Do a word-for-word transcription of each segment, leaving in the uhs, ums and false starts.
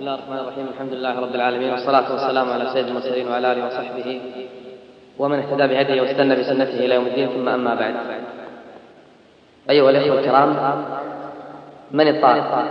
الله الرحمن الرحيم. الحمد لله رب العالمين، والصلاة والسلام على سيد المرسلين وعلى آله وصحبه ومن اهتدى بهديه واستنى بسنته إلى يوم الدين، ثم أما بعد. أيها الأخوة الكرام، من الطائف؟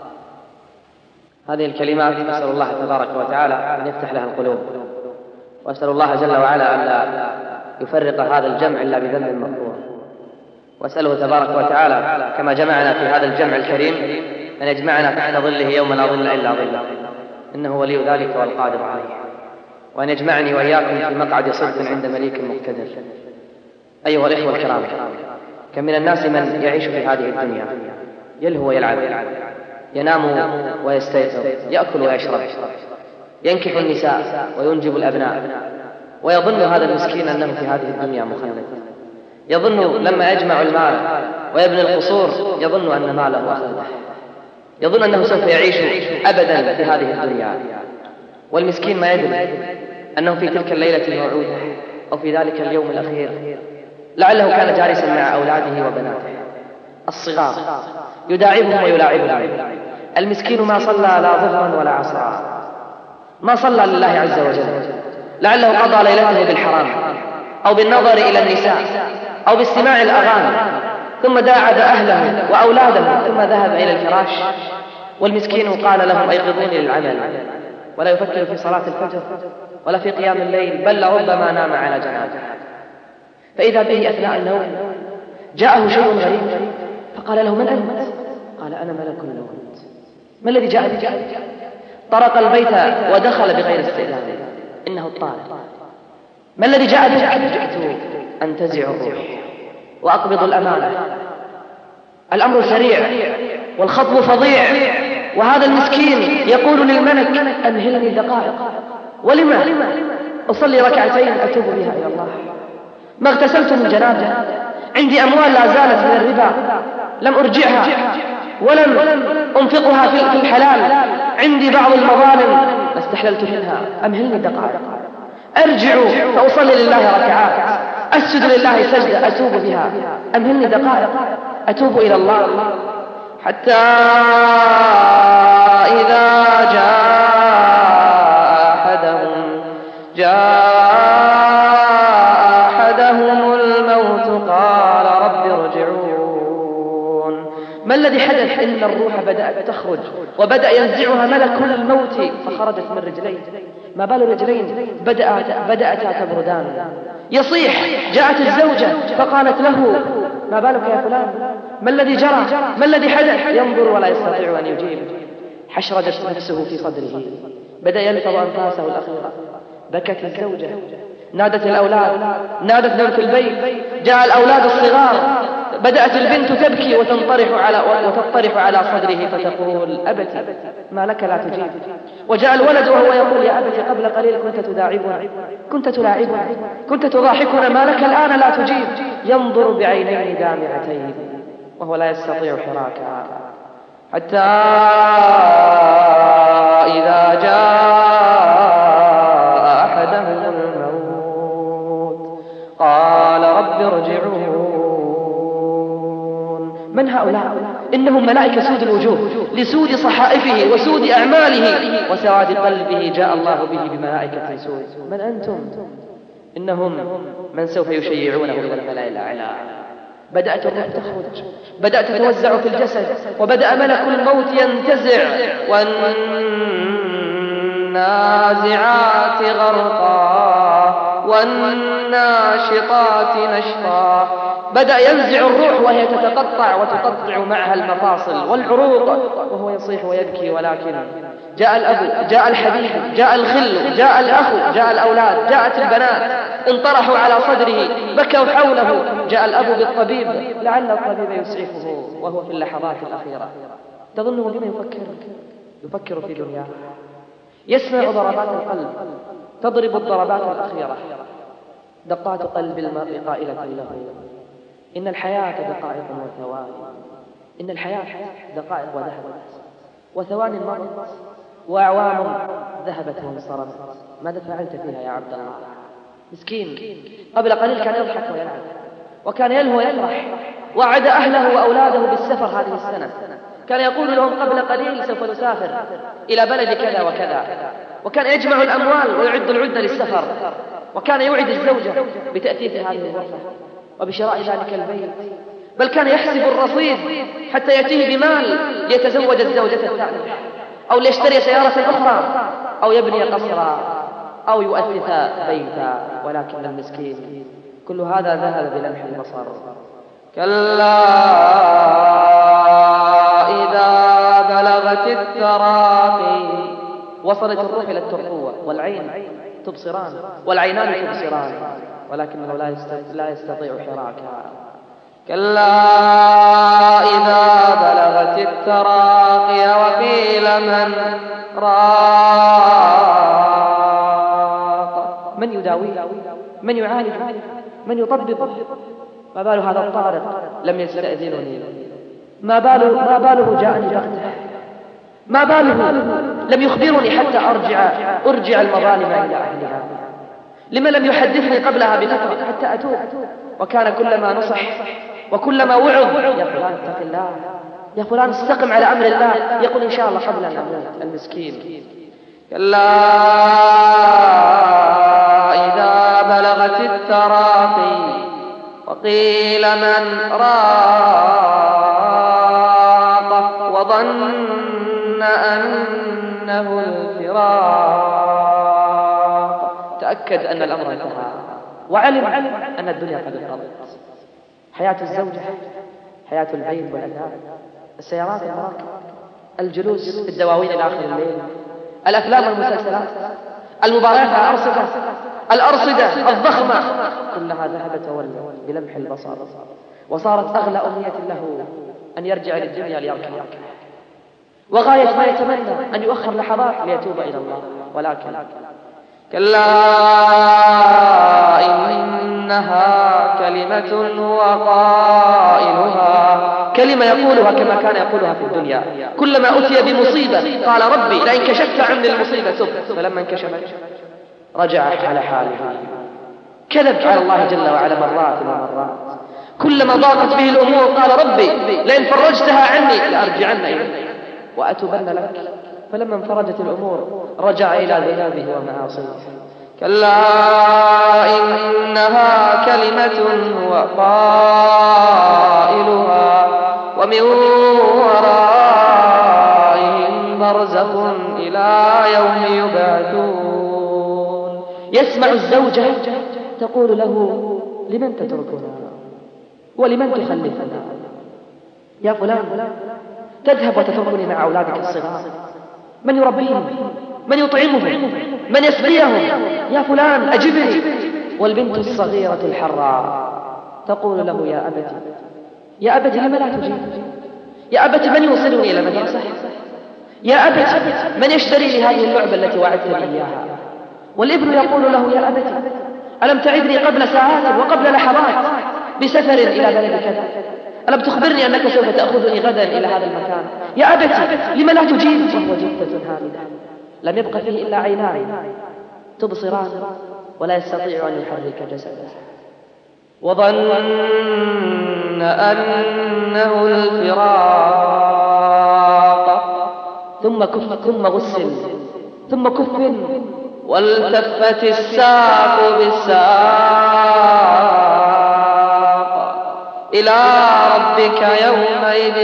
هذه الكلمات أسأل الله تبارك وتعالى أن يفتح لها القلوب، وأسأل الله جل وعلا أن لا يفرق هذا الجمع إلا بذنب مغفور، وأسأله تبارك وتعالى كما جمعنا في هذا الجمع الكريم أن يجمعنا تحت ظله يوم لا ظل إلا ظله، إنه ولي ذلك والقادر عليه، وأن يجمعني وإياكم في مقعد صدق عند مليك مقتدر. أيها الإخوة الكرام، كم من الناس من يعيش في هذه الدنيا يلهو ويلعب، ينام ويستيقظ، يأكل ويشرب، ينكح النساء وينجب الأبناء، ويظن هذا المسكين أنه في هذه الدنيا مخلد، يظن لما يجمع المال ويبني القصور يظن أن ماله أخلده، يظن أنه سوف يعيش أبدا في هذه الدنيا، والمسكين ما يدري أنه في تلك الليلة الموعودة أو في ذلك اليوم الأخير لعله كان جالسا مع أولاده وبناته الصغار يداعبهم ويلاعبهم. المسكين ما صلى لا ظهرا ولا عصرا، ما صلى لله عز وجل، لعله قضى ليلته بالحرام أو بالنظر إلى النساء أو باستماع الأغاني، ثم داعب أهله وأولاده ثم ذهب إلى الفراش، والمسكين قال لهم أيقظوني للعمل، ولا يفكر في صلاة الفجر ولا في قيام الليل، بل ربما نام على جنازة. فإذا به أثناء النوم جاءه شيء غريب فقال له: من أنت؟ قال: أنا ملك الموت. ما الذي جاء بك؟ طرق البيت ودخل بغير استئذان، إنه الطارق. ما الذي جاء بك؟ جئت أنتزع الروح وأقبض الأمانة. الأمر سريع والخطب فظيع، وهذا المسكين يقول للملك: أمهلني دقائق. ولما؟ أصلي ركعتين أتوب بها إلى الله. ما اغتسلت من جنابه، عندي أموال لا زالت من الربا لم أرجعها ولم أنفقها في الحلال، عندي بعض المظالم ما استحللت منها، أمهلني دقائق. أرجع فأصلي لله ركعات، أسجد لله سجدة أتوب بها، أمهلني دقائق أتوب إلى الله. حتى إذا جاء أحدهم جاء أحدهم الموت قال رب ارجعون. ما الذي حدث؟ إن الروح بدأت تخرج وبدأ ينزعها ملك الموت فخرجت من رجليه. ما بال رجلين بدأت بدأتا تبردان، يصيح. جاءت الزوجة فقالت له: ما بالك يا فلان؟ ما الذي جرى؟ ما الذي حدث؟ ينظر ولا يستطيع أن يجيب. حشرجت نفسه في صدره، بدأ يلفظ أنفاسه الأخيرة. بكت الزوجة، نادت الأولاد، نادت بنت البيت، جاء الأولاد الصغار، بدأت البنت تبكي وتنطرح على وتطرح على صدره فتقول: أبتي ما لك لا تجيب. وجاء الولد وهو يقول: يا أبتي قبل قليل كنت تداعبنا، كنت تلاعبنا، كنت تضاحكنا، ما لك الآن لا تجيب. ينظر بعينين دامعتين وهو لا يستطيع حراكا. حتى إذا جاء أحدهم الموت قال رب ارجعون. من هؤلاء؟ إنهم ملائكة سود الوجوه، لسود صحائفه وسود أعماله وسواد قلبه جاء الله به بملائكة سود. من أنتم؟ إنهم من سوف يشيعونه إلى الملأ الأعلى. بدأت الروح تخرج، بدأت تتوزع في الجسد، وبدأ ملك الموت ينتزع. والنازعات غرقا والناشطات نشطا. بدأ ينزع الروح وهي تتقطع وتقطع معها المفاصل والعروق، وهو يصيح ويبكي. ولكن جاء الأب، جاء الحبيب، جاء الخل، جاء الأخ، جاء الأولاد، جاءت البنات، انطرحوا على صدره، بكوا حوله. جاء الأب بالطبيب، لعل الطبيب يسعفه وهو في اللحظات الأخيرة. تظنه بما يفكر؟ يفكر في دنياه. يسمع ضربات القلب تضرب الضربات الأخيرة، دقات قلب المرء قائلة له: إن الحياة دقائق وثواني، إن الحياة دقائق وذهبت، وثواني مرت، وأعوام ذهبت وانصرمت. ماذا فعلت فيها يا عبد الله؟ مسكين قبل قليل كان يضحك ويلعب، وكان يلهو ويفرح، وعد أهله وأولاده بالسفر هذه السنة، كان يقول لهم قبل قليل سوف نسافر إلى بلد كذا وكذا، وكان يجمع الأموال ويعد العدة للسفر، وكان يوعد الزوجة بتأثيث هذه الغرفة وبشراء ذلك البيت، بل كان يحسب الرصيد حتى يأتيه بمال ليتزوج الزوجة الثانية، أو ليشتري سيارة أخرى، أو يبني قصرا، أو يؤثث بيتا. ولكن المسكين كل هذا ذهب بلمح البصر. كلا إذا بلغت التراقي، وصلت الروح إلى الترقوة، والعين تبصران والعينان تبصران، ولكنه لا يستطيع حراكها. كلا إذا بلغت التراقي وقيل من راق، من يداويه، من يعالجه، من يطببه. ما بال هذا الطارق لم يستأذنني، ما باله ما باله جاءني بغته، ما باله لم يخبرني حتى أرجع أرجع المظالم إلى أهلها، لما لم يحدثني قبلها بفترة حتى أتوب. وكان كلما نصح وكلما وعظ: يا فلان اتق الله، يا فلان استقم على أمر الله، يقول إن شاء الله قبل أن أموت. المسكين. كلا إذا بلغت التراقي وقيل من راق وظن أنه الفراق، تأكد أن الأمر انتهى، وعلم أن الدنيا قد انقضت. حياة الزوجة، حياة البيت والأولاد، السيارات المراكب، الجلوس في الدواوين إلى آخر الليل، الأفلام والمسلسلات، المباريات على الأرصدة الأرصدة الضخمة، كلها ذهبت وولت بلمح البصر، وصارت أغلى أمنية له أن يرجع للدنيا ليركب، وغاية ما يتمنى أن يؤخر لحظات ليتوب إلى الله. ولكن كلا إنها كلمة هو قائلها، كلمة يقولها كما كان يقولها في الدنيا. كلما أتي بمصيبة قال: ربي لئن كشفت عني المصيبة تب، فلما انكشفت رجع على حاله. كذب على الله جل وعلا مرات ومرات. كلما ضاقت به الأمور قال: ربي لئن فرجتها عني لأرجعن إليك وأتوبن لك، فلما انفرجت الأمور رجع إلى ذنوبه ومعاصيه. كلا إنها كلمة هو قائلها ومن ورائهم برزخ إلى يوم يبعثون. يسمع الزوجة تقول له: لمن تتركنا ولمن تخلفنا؟ يا فلان تذهب وتتركني مع أولادك الصغار، من يربيهم؟ من يطعمهم؟ من يسقيهم؟ يا فلان أجبني. والبنت الصغيرة الحراء تقول له: يا أبت يا أبت لم لا تجيب؟ يا أبت من يوصلني إلى المدرسة؟ يا أبت من يشتري لي هذه اللعبة التي وعدتني إياها؟ والابن يقول له: يا أبت ألم تعدني قبل ساعات وقبل لحظات بسفر إلى بلد كذا؟ ألم تخبرني أنك سوف تأخذني غدا إلى هذا المكان؟ يا أبت لم لا تجيب؟ وهو جثة هامدة لم يبق فيه إلا عينان تبصران ولا يستطيع أن يحرك جسده. وظن أنه الفراق ثم كف ثم غسل ثم كفن والتفت الساق بالساق إلى ربك يومئذ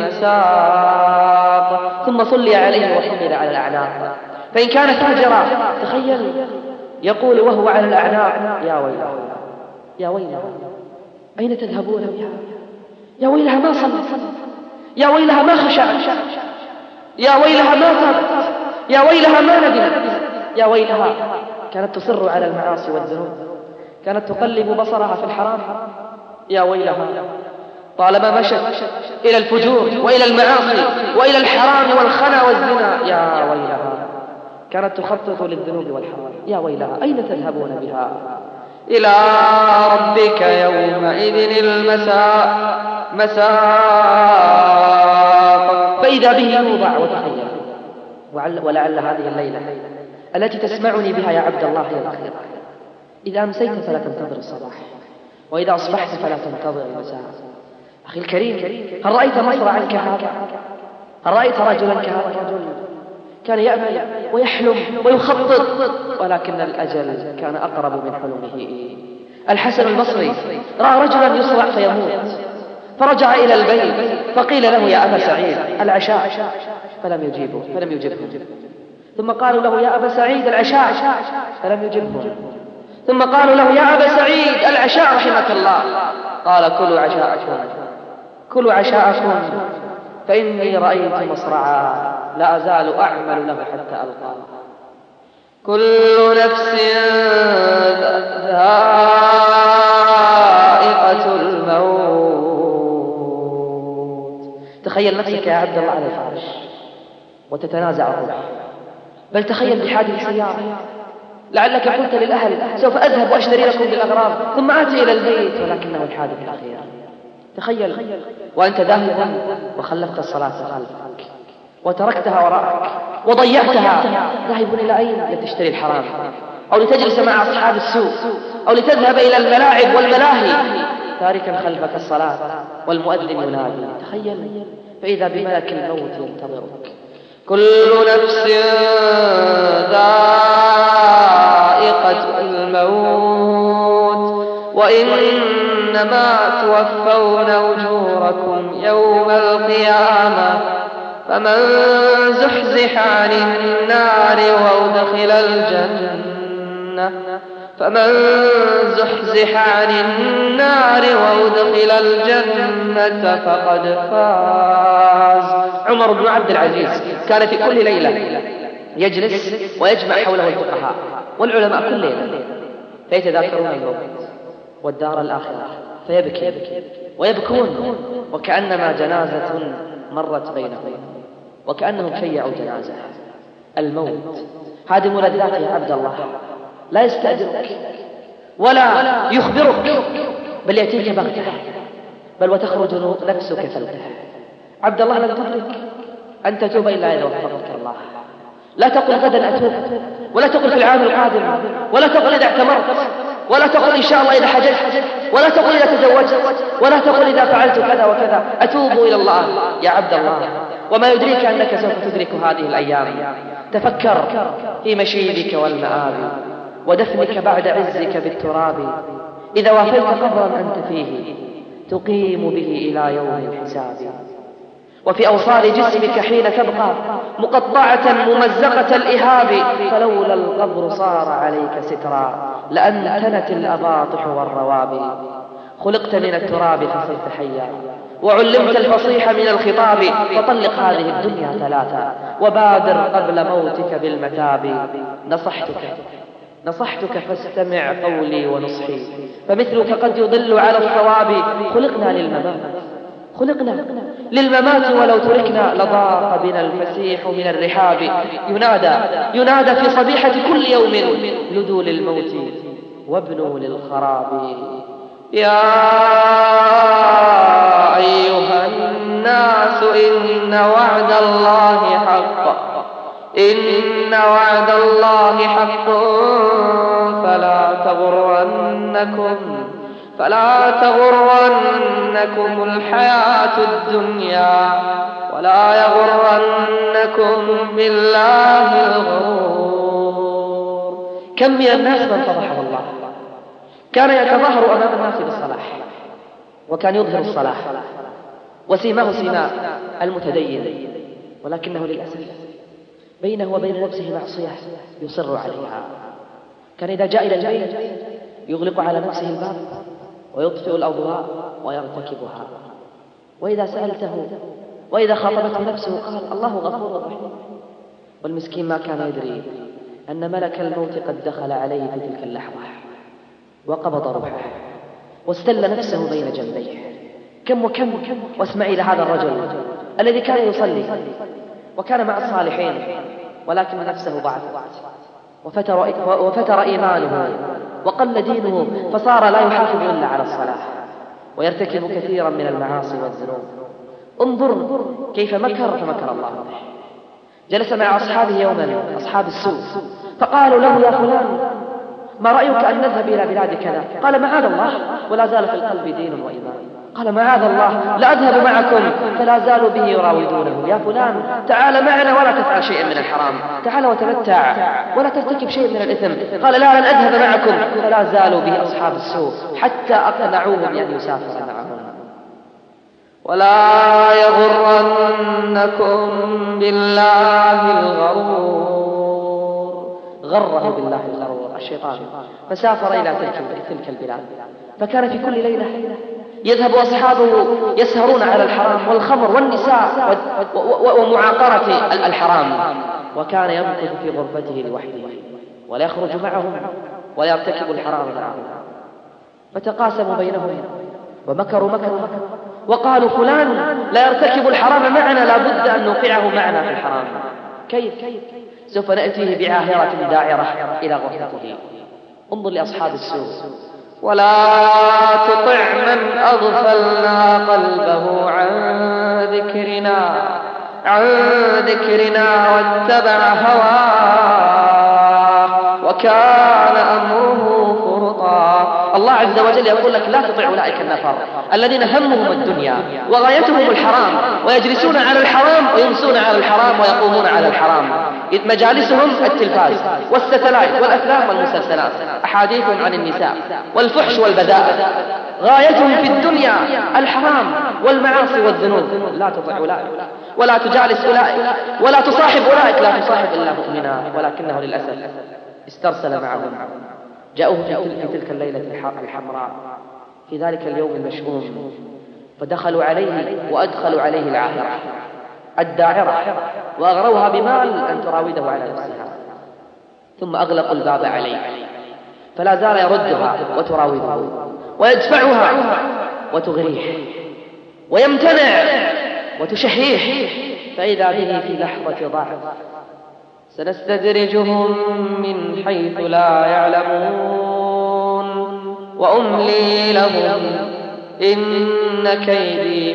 المساق. ثم صلي عليه وحمل على الأعناق، فإن كان فاجرا تخيل يقول وهو على الأعناق: يا ويلها يا ويلها أين تذهبون بها؟ يا ويلها ما صلت، يا ويلها ما خشعت، يا ويلها ما تابت، يا ويلها ما ندمت، يا ويلها كانت تصر على المعاصي والذنوب، كانت تقلب بصرها في الحرام. يا ويلها طالما مشت إلى الفجور وإلى المعاصي وإلى الحرام والخنا والزنا. يا ويلها كانت تخطط للذنوب والحرام. يا ويلها أين تذهبون بها؟ إلى ربك يومئذ المساق مساق. فإذا به يوضع وتخيل. ولعل هذه الليلة التي تسمعني بها يا عبد الله هي الأخيرة. إذا أمسيت فلا تنتظر الصباح، وإذا أصبحت فلا تنتظر المساء. أخي الكريم، هل رأيت مصرعا كهذا؟ أرأيت رجلا كهذا الرجل كان يأمل ويحلم ويخطط، ولكن الأجل كان أقرب من حلمه. الحسن البصري رأى رجلا يصرع فيموت، فرجع إلى البيت فقيل له يا أبا سعيد العشاء، فلم يجيبه فلم يجبه. ثم قالوا له يا أبا سعيد العشاء، فلم يجبه. ثم قالوا له يا أبا سعيد العشاء رحمك الله، قال كلوا عشاءكم كلوا عشاءكم فإني رأيت مصرعا لا أزال أعمل له حتى ألقاه. كل نفس ذائقة الموت. تخيل نفسك يا عبد الله على الفرش وتتنازع الروح، بل تخيل بحادث سيارة، لعلك قلت للأهل سوف أذهب وأشتري لكم بالأغراض ثم آتي إلى البيت، ولكنه الحادث الأخير. تخيل وأنت ذاهب وخلفت الصلاة خلفك وتركتها وراءك وضيعتها، ذاهب إلى أين؟ لتشتري الحرام، أو لتجلس مع أصحاب السوق، أو لتذهب إلى الملاعب والملاهي، تاركا خلفك الصلاة والمؤذن ينادي. تخيل فإذا بملك الموت ينتظرك. كل نفس ذائقة الموت وإنما توفون أجوركم يوم القيامة، فمن زحزح عن النار وأدخل الجنة فمن زحزح عن النار وأدخل الجنة فقد فاز. عمر بن عبد العزيز كان في كل ليلة يجلس ويجمع حوله الفقهاء والعلماء كل ليلة، فيتذاكرون الموت والدار الآخرة فيبكي ويبكون وكأنما جنازة مرت بينهم، وكأنهم شيعوا جنازة. الموت هادم لذات يا عبد الله، لا يستأذنك ولا يخبرك، بل يأتيك بغتة، بل وتخرج نفسك فلتة. عبد الله لن تدرك أن تتوب إلا إذا وفقك الله. لا تقل غدا أتوب، ولا تقل في العام القادم، ولا تقل إذا اعتمرت، ولا تقل إن شاء الله إذا حججت، ولا تقل إذا تزوجت، ولا تقل إذا فعلت كذا وكذا. أتوب إلى الله يا عبد الله، وما يدريك أنك سوف تدرك هذه الأيام. تفكر في مشيبك والمآب ودفنك بعد عزك بالتراب، إذا وافيت قبرا أنت فيه تقيم به إلى يوم الحساب. وفي أوصال جسمك حين تبقى مقطعة ممزقة الإهاب، فلولا القبر صار عليك سترا لأنتنت الأباطح والروابي. خلقت من التراب فصرت حيا، وعلمت الفصيح من الخطاب، فطلق هذه الدنيا ثلاثا وبادر قبل موتك بالمتاب. نصحتك نصحتك فاستمع قولي ونصحي، فمثلك قد يضل على الصواب. خلقنا للممات خلقنا للممات ولو تركنا لضاق بنا الفسيح من الرحاب. ينادى ينادى في صبيحة كل يوم لدوا للموت وابنوا للخراب. يا أيها الناس إن وعد الله حق إن وعد الله حق فلا تغرنكم فلا تغرنكم الحياة الدنيا ولا يغرنكم بالله الغرور. كم من الناس من فضحه الله، كان يتظاهر أمام الناس بالصلاح، وكان يظهر الصلاح وسيماه سيماء المتدين، ولكنه للأسف بينه وبين نفسه معصية يصر عليها. كان إذا جاء إلى البيت يغلق على نفسه الباب ويطفئ الأضواء ويرتكبها، وإذا سألته وإذا خاطبته نفسه قال الله غفور رحيم. والمسكين ما كان يدري أن ملك الموت قد دخل عليه في تلك اللحظة وقبض روحه واستل نفسه بين جنبيه. كم وكم واسمعي لهذا الرجل الذي كان يصلي وكان مع الصالحين، ولكن نفسه ضعفت وفتر, وفتر إيمانه وقل دينه، فصار لا يحافظ إلا على الصلاة ويرتكب كثيرا من المعاصي والذنوب. انظر كيف مكر فمكر الله به. جلس مع أصحابه يوما أصحاب السوء فقالوا له يا فلان ما رأيك أن نذهب إلى بلاد كذا؟ قال معاذ الله، ولا زال في القلب دين وإيمان. قال معاذ الله لا أذهب معكم، فلا زالوا به يراودونه: يا فلان تعال معنا ولا تفعل شيئا من الحرام، تعال وتمتع ولا ترتكب شيء من الإثم. قال لا لن أذهب معكم، فلا زالوا به أصحاب السوء حتى أقنعوه بأن يسافر معهم. ولا يغرنكم بالله الغرور. غره بالله الغرور الشيطان، فسافر إلى تلك البلاد، فكان في كل ليلة يذهب أصحابه يسهرون على الحرام والخمر والنساء ومعاقرة الحرام، وكان يمكث في غرفته لوحده ولا يخرج معهم ولا يرتكب الحرام معهم. فتقاسموا بينهم ومكروا مكروا وقالوا فلان لا يرتكب الحرام معنا، لا بد أن نوقعه معنا في الحرام. كيف؟ سوف نأتيه بعاهرة داعرة إلى غرفته. انظر لأصحاب السوء: ولا تطع من أغفلنا قلبه عن ذكرنا عن ذكرنا واتبع هواه وكان أمره فرطا. الله عز وجل يقول لك لا تطع أولئك النفر الذين همهم الدنيا وغايتهم الحرام، ويجلسون على الحرام ويمسون على الحرام ويقومون على الحرام. مجالسهم التلفاز والستلايت والأفلام والمسلسلات، أحاديث عن النساء والفحش والبذاء، غايتهم في الدنيا الحرام والمعاصي والذنوب. لا تطع أولئك ولا تجالس أولئك ولا تصاحب أولئك. لا تصاحب إلا مؤمنا، ولكنه للأسف استرسل معهم. جاءوه في تلك الليلة الحمراء في ذلك اليوم المشؤوم، فدخلوا عليه وأدخلوا عليه العاهرة الداعرة وأغروها بمال أن تراوده على نفسها، ثم أغلقوا الباب عليه، فلا زال يردها وتراوده ويدفعها وتغريه ويمتنع وتشهيه، فإذا به في لحظة ضعف: سنستدرجهم من حيث لا يعلمون وأملي لهم إن كيدي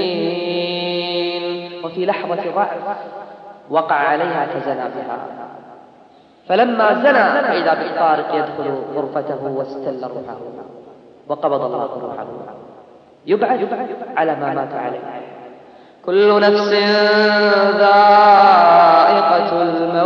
متين. وفي لحظة ضعف وقع عليها فزنى بها، فلما زنى فإذا بالطارق يدخل غرفته واستل روحه وقبض الله روحه. يبعد على ما مات عليه. كل نفس ذائقة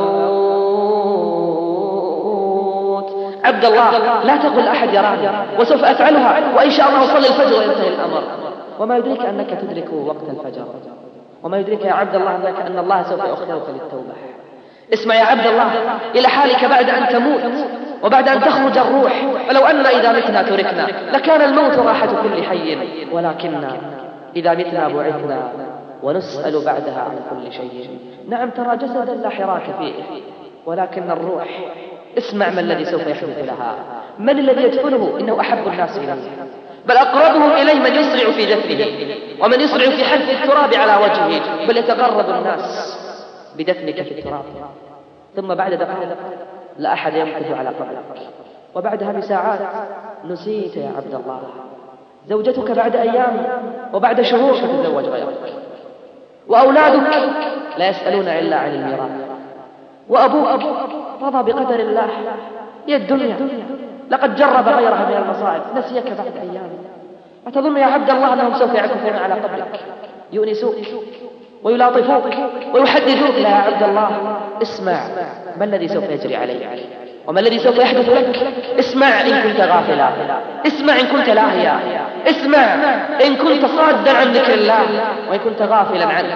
الموت. عبد الله لا تقل أحد يراني وسوف أفعلها، وإن شاء الله أصلي الفجر وينتهي الأمر. وما يدريك أنك تدرك وقت الفجر، وما يدريك يا عبد الله أنك أن الله سوف يؤخرك للتوبة. اسمع يا عبد الله إلى حالك بعد أن تموت وبعد أن تخرج الروح. فلو أن إذا متنا تركنا لكان الموت راحة كل حي، ولكن إذا متنا بعثنا ونسأل بعدها عن كل شيء. نعم ترى جسدا لا حراك فيه، ولكن الروح اسمع ما الذي سوف يحدث لها. من الذي يدفنه؟ إنه أحب الناس إليه، بل أقربهم إليه من يسرع في دفنه ومن يسرع في حث التراب على وجهه، بل يتقرب الناس بدفنك في التراب. ثم بعد دقائق لا أحد يمكث على قبرك، وبعدها بساعات نسيت يا عبد الله. زوجتك بعد أيام وبعد شهور تتزوج غيرك، وأولادك لا يسألون إلا عن الميراث، وأبوك رضى بقدر الله. هي الدنيا لقد جرب غيرها من المصائب، نسيك بعد أيام. أتظن يا عبد الله أنهم سوف يعكفون على قبرك، يؤنسوك ويلاطفوك ويحدثوك؟ لا يا عبد الله، اسمع ما الذي سوف يجري عليك وما الذي سوف يحدث لك. اسمع إن كنت غافلا، اسمع إن كنت لاهيا، اسمع إن كنت صادا عن ذكر الله وإن كنت غافلا عنه.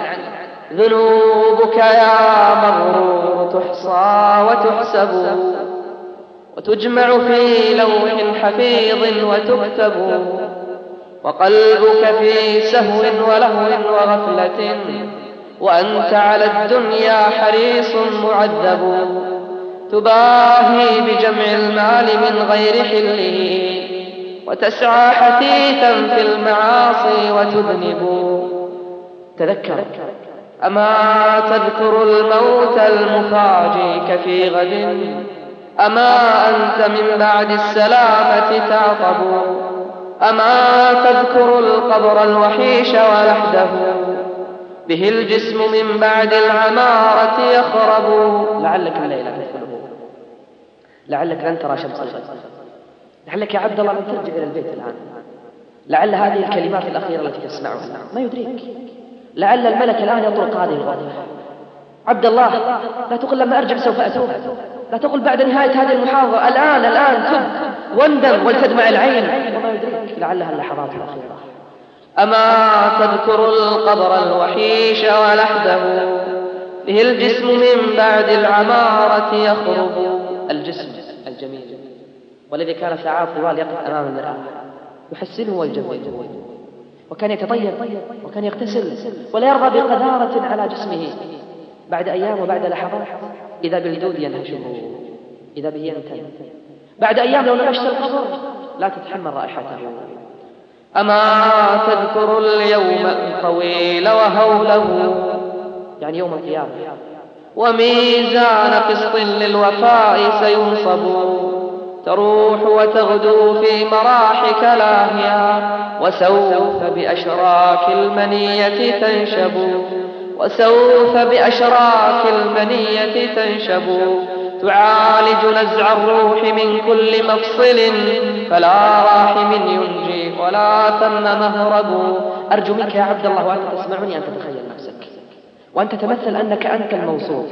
ذنوبك يا مغرور تحصى وتحسب وتجمع في لوح حفيظ وتكتب، وقلبك في سهو ولهو وغفلة، وأنت على الدنيا حريص معذب. تباهي بجمع المال من غير حله وتسعى حثيثا في المعاصي وتذنب. تذكر أما تذكر الموت المفاجيك في غد، أما أنت من بعد السلامة تعقب، أما تذكر القبر الوحيش ولحده، به الجسم من بعد العمارة يخرب. لعلك الليلة تدخله، لعلك لن ترى شمس الغد، لعلك يا عبد الله لن ترجع إلى البيت الآن، لعل هذه الكلمات الأخيرة التي تسمعها ما يدريك، لعل الملك الآن يطرق هذه الغرفة. عبد الله، لا تقل لما أرجع سوف أتوب، لا تقل بعد نهاية هذه المحاضرة، الآن الآن تب واندم ولتدمع العين، وما يدريك لعلها اللحظات الأخيرة. أما تذكر القبر الوحيش ولحده، به الجسم من بعد العمارة يخرب. الجسم الجميل والذي كان ساعات طوال يقف أمام المرآة يحسنه ويجمله، وكان يتطيب وكان يغتسل ولا يرضى بقذارة على جسمه. بعد أيام وبعد لحظات إذا بالجدود ينهشه، إذا به ينتن. بعد أيام لو نبشت القبر لا تتحمل رائحته. أما تذكر اليوم الطويل وهوله، يعني يوم القيامة، وميزان قسط للوفاء سينصب، تروح وتغدو في مراحك لاهيا، وسوف بأشراك المنية تنشب، وسوف بأشراك المنية تنشب، تعالج نزع الروح من كل مفصل، فلا راحم ينجي ولا ثم مهرب. أرجو منك يا عبد الله وأنت تسمعني أن تتخيل نفسك وأن تتمثل أنك أنت الموصوف.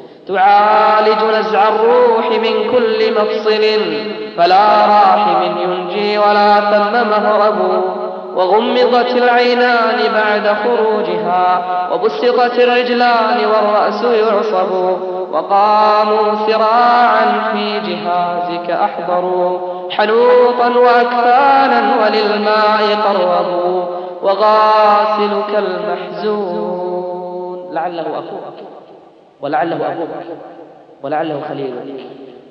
تعالج نزع الروح من كل مفصل، فلا راحم ينجي ولا ثم مهرب. وغمضت العينان بعد خروجها، وبسطت الرجلان والرأس يعصب، وقاموا سراعا في جهازك أحضروا، حنوطا وأكفانا وللماء قربوا، وغاسلك المحزون، لعله أخوك ولعله أبوك ولعله خليلك،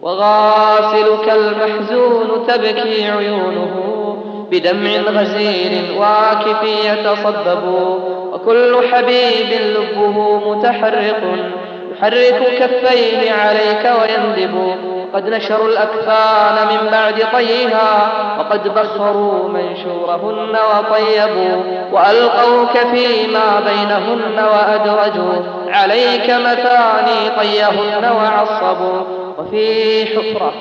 وغاسلك المحزون تبكي عيونه بدمع غزير واكف يتصبب، وكل حبيب لبه متحرق يحرك كفيه عليك ويندب. قد نشروا الأكفان من بعد طيها، وقد بخروا منشورهن وطيبوا، وألقوك فيما بينهن وأدرجوا عليك مثاني طيهن وعصبوا. وفي حفرة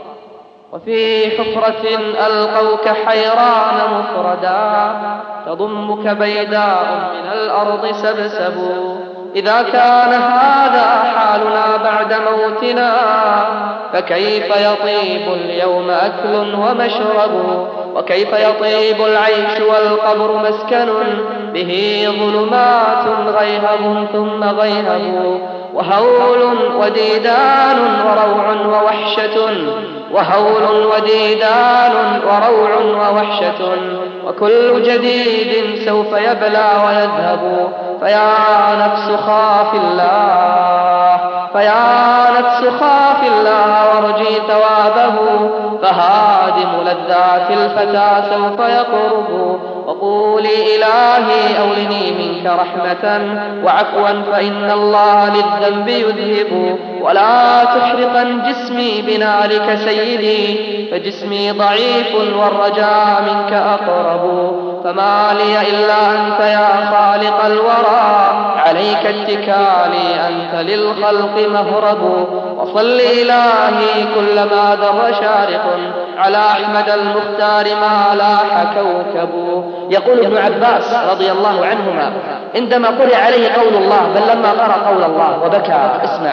وفي حفرة ألقوك حيران مفردا، تضمك بيداء من الأرض سبسب. إذا كان هذا حالنا بعد موتنا، فكيف يطيب اليوم أكل ومشرب، وكيف يطيب العيش والقبر مسكن، به ظلمات غيهب ثم غيهب، وهول وديدان وروع ووحشة، وهول وديدان وروع ووحشة، وكل جديد سوف يبلى ويذهب. فيا نفس خاف الله، فيا نفس خاف الله وارجي ثوابه، فهادم لذات الفتى سوف يقرب. وقولي إلهي أولني منك رحمة وعفوا، فإن الله للذنب يذهب. ولا تحرقا جسمي بنارك سيدي، فجسمي ضعيف والرجاء منك أقرب. فما لي إلا أنت يا خالق الورى، عليك اتكالي أنت للخلق مهرب. وصل إلهي كلما ذر شارق، على أحمد المختار ما لاح كوكب. يقول ابن عباس رضي الله عنهما عندما قرئ عليه قول الله، بل لما قرأ قول الله وبكى، اسمع: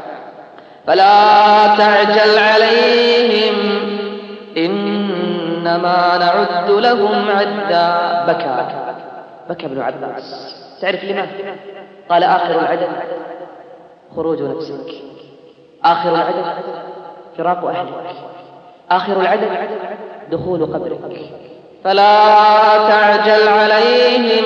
فلا تعجل عليهم إنما نعد لهم عدا. بكى بكى ابن عباس. تعرف لماذا؟ قال: آخر العدد خروج نفسك، آخر العدد فراق أهلك، آخر العدد دخول قبرك. فلا تعجل عليهم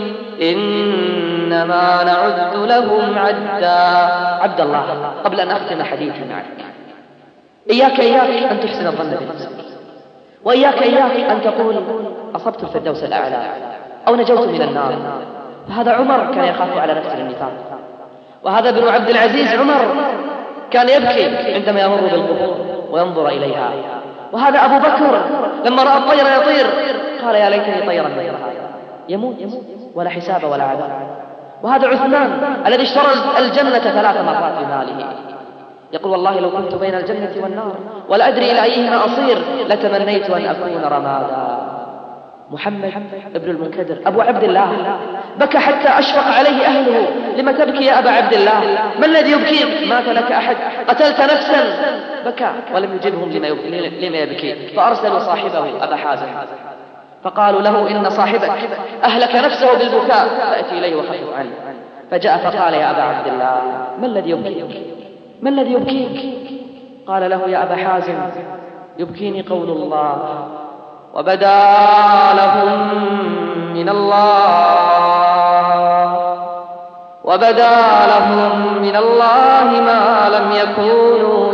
إنما نعد لهم عدا. عبد الله، قبل أن أختم حديثي معك، إياك إياك أن تحسن الظن بنفسك، وإياك إياك أن تقول أصبت الفردوس الأعلى أو نجوت من النار. فهذا عمر كان يخاف على نفسه النفاق، وهذا ابن عبد العزيز عمر كان يبكي عندما يمر بالقبور وينظر إليها، وهذا أبو بكر لما رأى الطير يطير قال: يا ليتني طيرا مثل هذا، يموت ولا حساب ولا عذاب. وهذا عثمان الذي اشترى الجنة ثلاث مرات بماله، يقول: والله لو كنت بين الجنة والنار ولا أدري إلى أيهما أصير لتمنيت أن أكون رمادا. محمد ابن المنكدر أبو عبد الله بكى حتى أشفق عليه أهله. لما تبكي يا أبا عبد الله؟ ما الذي يبكيك؟ مات لك أحد؟ قتلت نفسا؟ بكى ولم يجبهم لما يبكي, لما يبكي. فأرسلوا صاحبه أبا حازم فقالوا له إن صاحبك أهلك نفسه بالبكاء فأتي إليه وخفف عنه. فجاء فقال يا أبا عبد الله ما الذي يبكيك؟ ما الذي يبكيك؟ قال له يا أبا حازم يبكيني قول الله وبدا لهم من الله وبدا لهم من الله ما لم يكونوا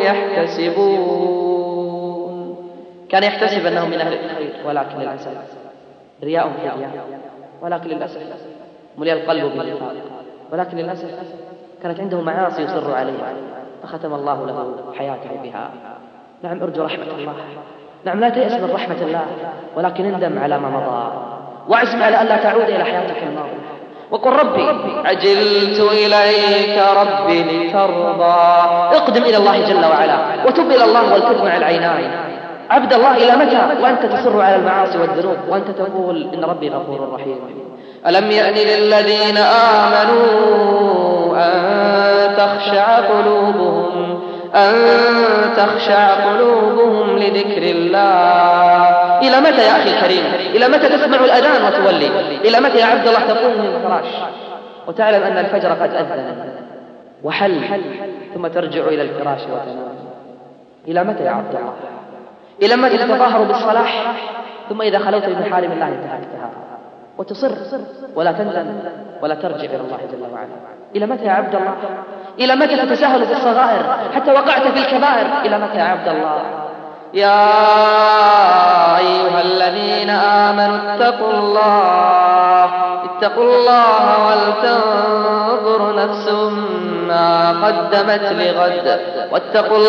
يحتسبون. كان يحتسب أنهم من أهل الخير ولكن للأسف رياء في رياء، ولكن للأسف ملئ القلب بالنفاق، ولكن للأسف كانت عنده معاصي يصر عليها فختم الله له حياته بها. نعم ارجو رحمة الله، نعم لا تيأس من رحمة الله، ولكن اندم على ما مضى واعزم على ألا تعود إلى حياتك الماضية وقل ربي عجلت إليك ربي لترضى. اقدم إلى الله جل وعلا وتب إلى الله والتف مع العينين. عبد الله إلى متى وأنت تصر على المعاصي والذنوب وأنت تقول إن ربي غفور رحيم؟ ألم يأن للذين آمنوا أن تخشع قلوبهم أن تخشع قلوبهم لذكر الله. إلى متى يا أخي الكريم؟ إلى متى تسمع الأذان وتولي؟ إلى متى يا عبد الله تقوم من الفراش وتعلم أن الفجر قد أذن وحل ثم ترجع إلى الفراش وتنام؟ إلى متى يا عبد الله؟ إلى متى تتظاهر بالصلاح ثم إذا خلوت بمحارم الله انتهكتها وتصر ولا تندم ولا ترجع إلى الله جل وعلا؟ إلى متى يا عبد الله؟ إلى متى تتساهل في الصغائر حتى وقعت في الكبائر؟ إلى متى يا عبد الله؟ يا أيها الذين آمنوا اتقوا الله اتقوا الله ولتنظر نفس ما قدمت لغد واتقوا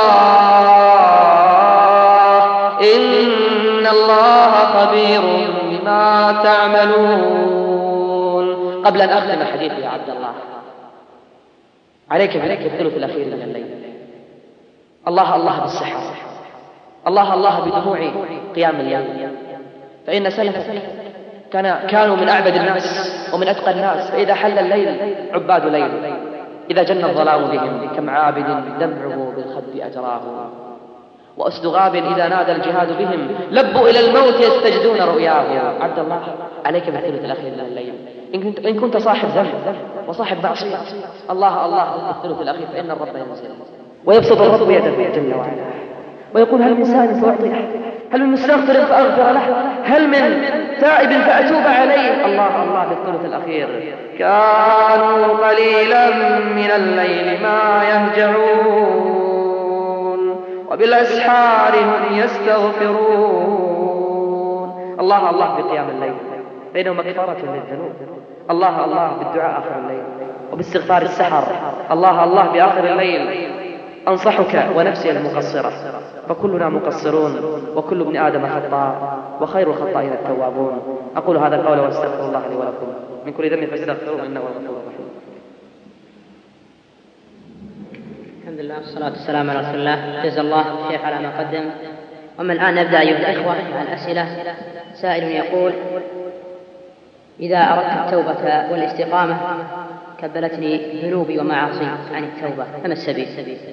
الله إن الله خبير بما تعملون. قبل أن أختم حديثي يا عبد الله عليك بالثلث الأخير من الليل. الله الله بالسحر، الله الله بدموع قيام الليل، فإن سلفك كان كانوا من أعبد الناس ومن أتقى الناس، فإذا حل الليل عباد ليل، إذا جن الظلام بهم كم عابد دمعه بالخد أجراه، وأسد غاب إذا نادى الجهاد بهم لبوا إلى الموت يستجدون رؤياه. عبد الله عليك بالثلث الأخير من الليل. إن كنت, إن كنت صاحب ذنب وصاحب معصية الله الله بالثلث الأخير، فإن الرب ينزل ويبسط الرب يده جل وعلا ويقول هل من سائل فأعطيه، هل من مستغفر فأغفر له، هل من تائب فأتوب عليه. الله الله بالثلث الأخير. كانوا قليلا من الليل ما يهجعون وبالأسحار هم يستغفرون. الله الله بقيام الليل فإنه مكفارة للذنوب. الله الله بالدعاء آخر الليل وباستغفار السحر. الله الله بآخر الليل. أنصحك ونفسي المقصرة، فكلنا مقصرون وكل ابن آدم خطاء وخير الخطائين التوابون. أقول هذا القول واستغفر الله لي ولكم من كل ذنب فاستغفروه إنه هو الغفور الرحيم. الحمد لله والصلاة والسلام على رسول الله. جزا الله الشيخ على ما قدم. ومن الآن نبدأ أيها الإخوة مع الأسئلة. سائل يقول: إذا أردت التوبة والاستقامة كبلتني ذنوبي ومعاصي عن التوبة، فما السبيل؟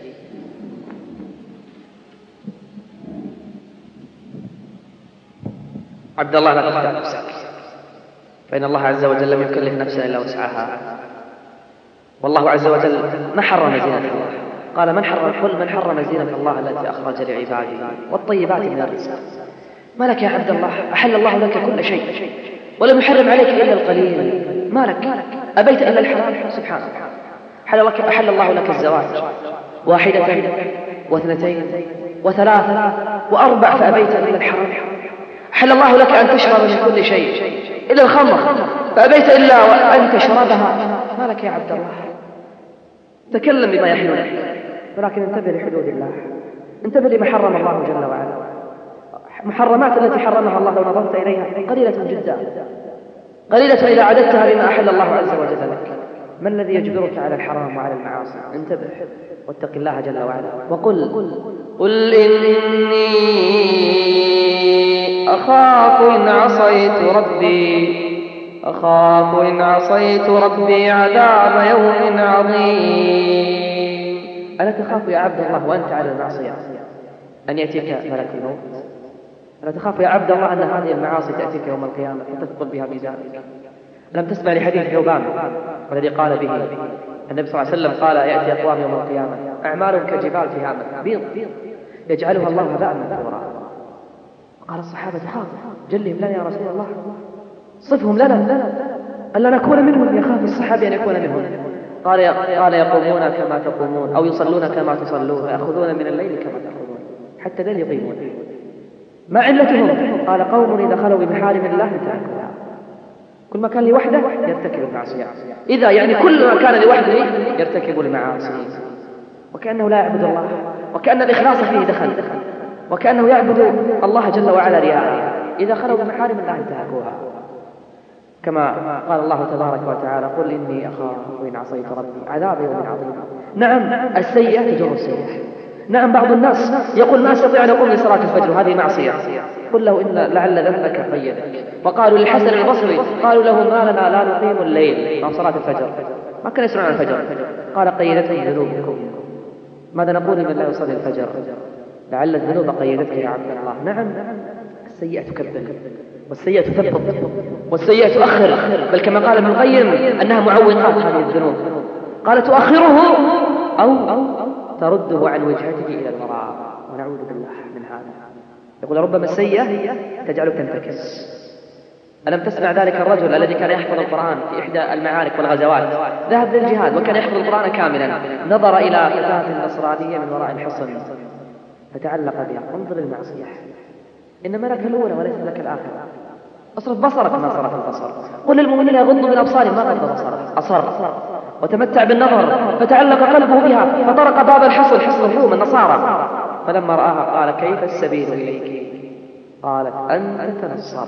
عبد الله لا تخدع نفسك، فإن الله عز وجل لم يكلف نفسا إلا وسعها، والله عز وجل ما حرم زينة الله. قال من حرم قل من حرم زينة الله التي أخرج لعباده والطيبات من الرزق. ما لك يا عبد الله؟ أحل الله لك كل شيء ولم يحرم عليك إلا القليل. ما لك؟ أبيت إلا الحرام؟ سبحانه. أحل, لك أحل الله لك الزواج واحدة واثنتين وثلاثة وأربع فأبيت إلا الحرام. أحل الله لك أن تشرب من كل شيء إلا الخمر فأبيت إلا وأن تشربها. ما لك يا عبد الله؟ تكلم بما يحل لك، ولكن انتبه لحدود الله، انتبه لما حرم الله جل وعلا. محرمات التي حرمها الله لو نظرت إليها قليلة جدا، قليلة إذا عددتها بما أحل الله عز وجل لك. ما الذي يجبرك على الحرام وعلى المعاصي؟ انتبه واتق الله جل وعلا وقل قل إني أخاف إن عصيت ربي أخاف إن عصيت ربي عذاب يوم عظيم. ألا تخاف يا عبد الله وأنت على المعصية أن يأتيك ملك الموت؟ ألا تخاف يا عبد الله أن هذه المعاصي تأتيك يوم القيامة فتثقل بها ميزانك؟ لم تسمع لحديث ثوبان والذي قال به النبي صلى الله عليه وسلم قال يأتي أقوام يوم القيامة أعمالهم كجبال تهامة بيض يجعلها الله هباء منثورا. قال الصحابة خاف جلهم لنا يا رسول الله، صفهم لنا ألا نكون منهم. يخاف الصحابي أن يكون منهم. قال قال يقومون كما تقومون أو يصلون كما تصلون ويأخذون من الليل كما تأخذون حتى ذل يقيمون. ما علتهم؟ قال قوم إذا خلوا بمحارم الله انتهكوها. كل ما كان لوحده يرتكب المعصية. إذا يعني كل ما كان لوحده يرتكب المعاصي، وكأنه لا يعبد الله، وكأن الإخلاص فيه دخل، وكأنه يعبد الله جل وعلا رياء. إذا خلوا بمحارم الله انتهكوها، كما قال الله تبارك وتعالى قل إني أخاف إن عصيت ربي عذاب يوم عظيم. نعم السيئة تجر السيئة. نعم بعض الناس يقول ما استطيع أن أقوم لصلاة الفجر وهذه معصية. قل له إن لعل ذنبك قيدك. وقالوا للحسن البصري قالوا له ما لنا لا نقيم الليل مع صلاة الفجر، ما كان يسمعون الفجر. قال قيدتهم ذنوبكم. ماذا نقول من لا يصلي الفجر؟ لعل الذنوب قيدتك يا عبد الله. نعم السيئة تكبر والسيئة تثبط والسيئة تؤخر، بل كما قال ابن القيم أنها معوقات هذه الذنوب. قال تؤخره أو ترده عن وجهته إلى الوراء، ونعوذ بالله من هذا. يقول ربما السيئة تجعلك تنتكس. ألم تسمع ذلك الرجل الذي كان يحفظ القرآن في إحدى المعارك والغزوات، ذهب للجهاد وكان يحفظ القرآن كاملا، نظر إلى فتاة نصرانية من وراء الحصن فتعلق بها. انظر المعصية، إنما لك الأولى وليس لك الآخرة. اصرف بصرك ما صرف البصر. قل للمؤمنين يغضوا من أبصارهم ما غض بصره، أصر وتمتع بالنظر فتعلق قلبه بها فطرق باب الحصن، حصن الروم النصارى. فلما رآها قال كيف السبيل إليك؟ قالت أنت تنصر.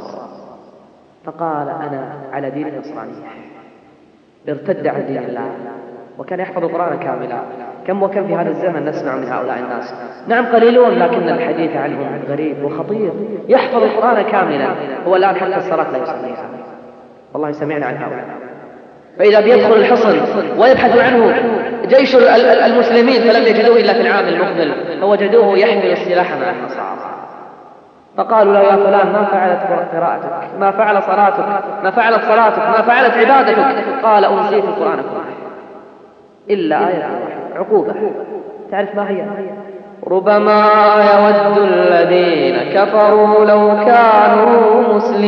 فقال أنا على دين النصرانية. ارتد عن دين الله وكان يحفظ القرآن كاملا. كم وكم في هذا الزمن نسمع من هؤلاء الناس. نعم قليلون لكن الحديث عنهم غريب وخطير. يحفظ القرآن كاملا هو الآن حتى الصلاة لا يصليها. والله سمعنا عن هؤلاء. فإذا بيدخل الحصن ويبحث عنه جيش المسلمين فلم يجدوه إلا في العام المقبل، فوجدوه يحمل السلاح مع النصارى. فقالوا له يا فلان ما فعلت قراءتك، ما فعل صلاتك، ما فعلت صلاتك، ما فعلت عبادتك؟ قال أنسيت القرآن كله إلا آية واحدة عقوبة. تعرف ما هي؟ ربما يود الذين كفروا لو كانوا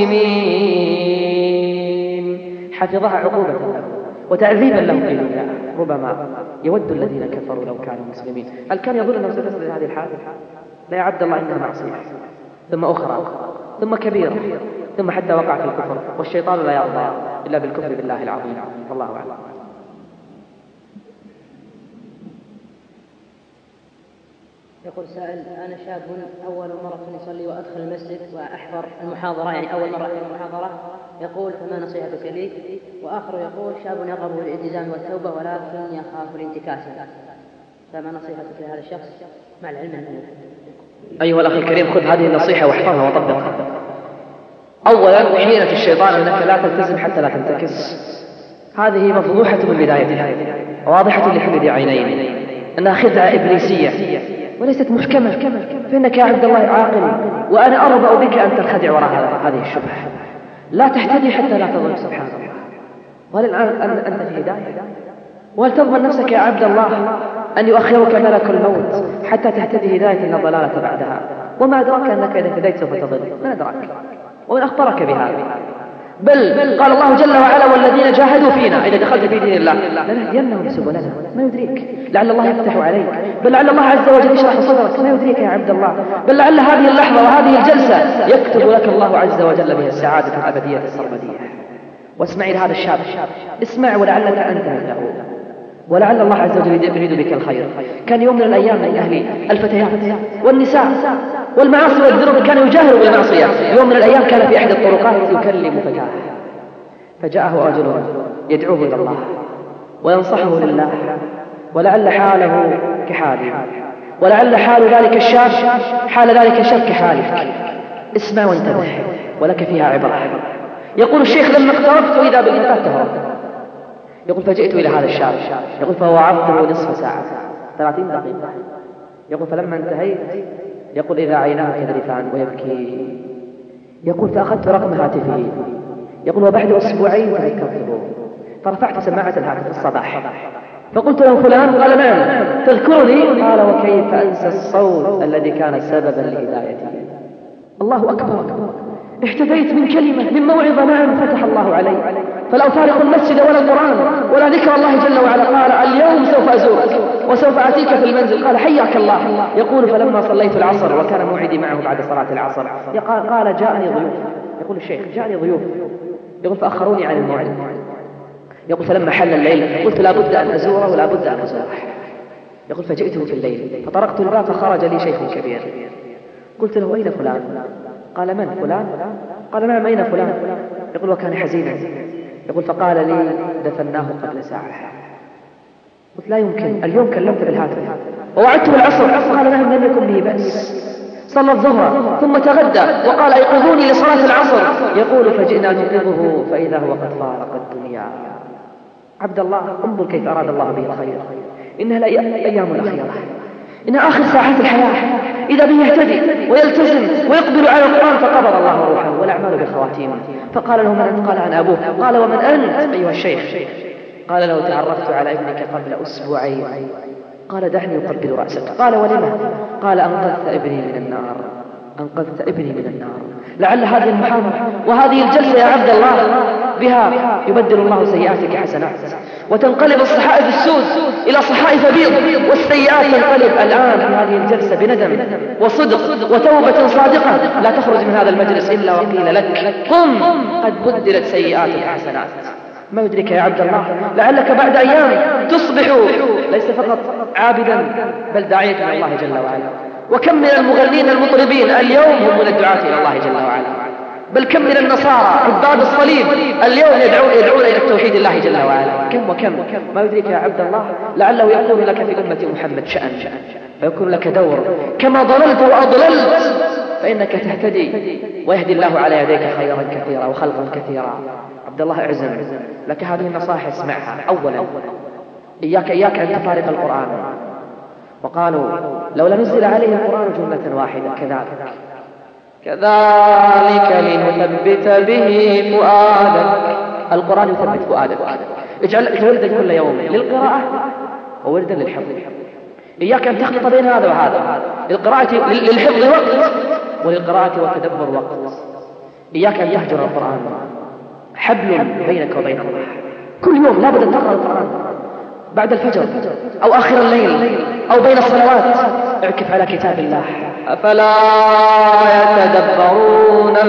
مسلمين. حفظها عقوبة وتعذيبا لهم في الدنيا. ربما يود الذين كفروا لو كانوا مسلمين. هل كان يظن أنه ستصل هذه الحالة؟ لا يا عبد الله، إنها معصية ثم أخرى ثم كبيرة ثم حتى وقع في الكفر، والشيطان لا يرضى إلا بالكفر بالله العظيم. والله أعلم. يقول سائل أنا شاب أول مرة أصلي وأدخل المسجد وأحضر المحاضرة، يعني أول مرة أحضر المحاضرة، يقول فما نصيحتك لي؟ وآخر يقول شاب يرغب بالالتزام والتوبة ولكن يخاف الانتكاسة، فما نصيحتك لهذا الشخص مع العلم أنه؟ أيها الأخ الكريم خذ هذه النصيحة واحفظها وطبقها. أولا عينة الشيطان أنك لا تلتزم حتى لا تنتكس. هذه مفضوحة من بدايتها واضحة لكل ذي عينين أنها خدعة إبليسية وليست محكمة. فإنك يا عبد الله عاقل وأنا أرضى بك أن تنخدع وراء هذه الشبهة. لا تهتدي حتى لا تضل سبحان الله. وهل الآن أنت في هداية؟ وهل تضمن نفسك يا عبد الله أن يؤخرك ملك الموت حتى تهتدي هداية لا ضلالة بعدها؟ وما أدراك أنك إذا اهتديت سوف تضل؟ ما أدراك؟ ومن أخبرك بهذا؟ بل قال الله جل وعلا والذين جاهدوا فينا إذا دخلت في دين الله لنهدينهم سبلنا. ما يدريك؟ لعل الله يفتح عليك، بل لعل الله عز وجل يشرح صدرك. ما يدريك يا عبد الله؟ بل لعل هذه اللحظة وهذه الجلسة يكتب لك الله عز وجل بها السعادة الأبدية السرمدية. واسمعي لهذا الشاب، اسمع ولعلك أنت له، ولعل الله عز وجل يريد بك الخير. كان يوم من الأيام من أهل الفتيات والنساء والمعاصي والذنوب كان يجاهر بالمعصية. يوم من الأيام كان في أحد الطرقات يكلم فتاة، فجاءه رجل يدعوه إلى الله وينصحه لله، ولعل حاله كحاله، ولعل حال ذلك الشاب حال ذلك الشاب كحالك. اسمع وانتبه ولك فيها عبرة. يقول الشيخ لما اقتربت إذا بالفتاة تهرب. يقول فجئت إلى هذا الشاب. يقول فوعظته نصف ساعة ثلاثين دقيقة. يقول فلما انتهيت يقول إذا عيناه تذرفان ويبكي. يقول فأخذت رقم هاتفه. يقول وبعد أسبوعين تذكرته فرفعت سماعة الهاتف في الصباح فقلت له فلان؟ قال نعم. تذكرني؟ قال وكيف أنسى الصوت الذي كان سببا لهدايتي. الله أكبر، اهتديت من كلمة من موعظة نعم فتح الله علي، فلا أفارق المسجد ولا القرآن ولا ذكر الله جل وعلا. قال اليوم سوف أزورك وسوف أتيك في المنزل. قال حياك الله. يقول فلما صليت العصر وكان موعدي معه بعد صلاة العصر قال, قال جاءني ضيوف. يقول الشيخ جاءني ضيوف. يقول فأخروني عن الموعد. يقول فلما حل الليل قلت لا بد أن أزوره ولا بد أن أزوره. يقول فجئته في الليل فطرقت الباب فخرج لي شيخ كبير. قلت له أين فلان؟ قال من فلان؟ قال نعم أين فلان؟ يقول وكان حزينا. يقول فقال لي دفناه قبل ساعة. قلت لا يمكن، اليوم كلمت بالهاتف ووعدته بالعصر. قال نعم لم يكن به بأس. صلى الظهر ثم تغدى وقال ايقظوني لصلاة العصر. يقول فجئنا نوقظه فإذا هو قد فارق الدنيا. عبد الله انظر كيف أراد الله به الخير. إنها الأيام الأخيرة، إنها آخر ساعات الحياة. إذا به يهتدي ويلتزم ويقبل على القرآن فقبض الله روحه والأعمال بالخواتيم. فقال له من أنت؟ قال عن أبوه. قال ومن أنت أيها الشيخ؟ قال له تعرفت على ابنك قبل أسبوعين. قال دعني أقبل رأسك. قال ولما؟ قال أنقذت ابني من النار، أنقذت ابني من النار. لعل هذه المحاضرة وهذه الجلسة يا عبد الله بها يبدل الله سيئاتك حسنات وتنقلب الصحائف السود إلى صحائف بيض، والسيئات تنقلب الآن في هذه الجلسة بندم وصدق وتوبة صادقة. لا تخرج من هذا المجلس إلا وقيل لك قم قد بدلت سيئاتك حسنات. ما يدرك يا عبد الله لعلك بعد أيام تصبح ليس فقط عابدا بل داعية إلى الله جل وعلا. وكم من المغنين المطربين اليوم هم من الدعاة إلى الله جل وعلا، بل كم من النصارى عباد الصليب اليوم يدعون يدعون إلى التوحيد الله جل وعلا. كم وكم. ما يدرك يا عبد الله لعله يكون لك في أمة محمد شأن ويكون لك دور. كما ضللت وأضللت فإنك تهتدي ويهدي الله على يديك خيرا كثيرا وخلقا كثيرا. عبد الله اعزم لك هذه النصائح اسمعها. أولا إياك إياك أن تفارق القرآن. وقالوا لولا نزل عليه القرآن جملة واحدة كذلك كذلك لنثبت به فؤادك. القرآن يثبت فؤادك. اجعل وردا كل يوم للقراءة ووردا للحفظ. إياك أن تخلط بين هذا وهذا. للقراءة للحفظ وقت وللقراءة والتدبر وقت. إياك أن تهجر القرآن، حبل بينك وبين الله. كل يوم لابد أن تقرأ القرآن بعد الفجر أو آخر الليل أو بين الصلوات. اعكف على كتاب الله. أفلا يتدبرون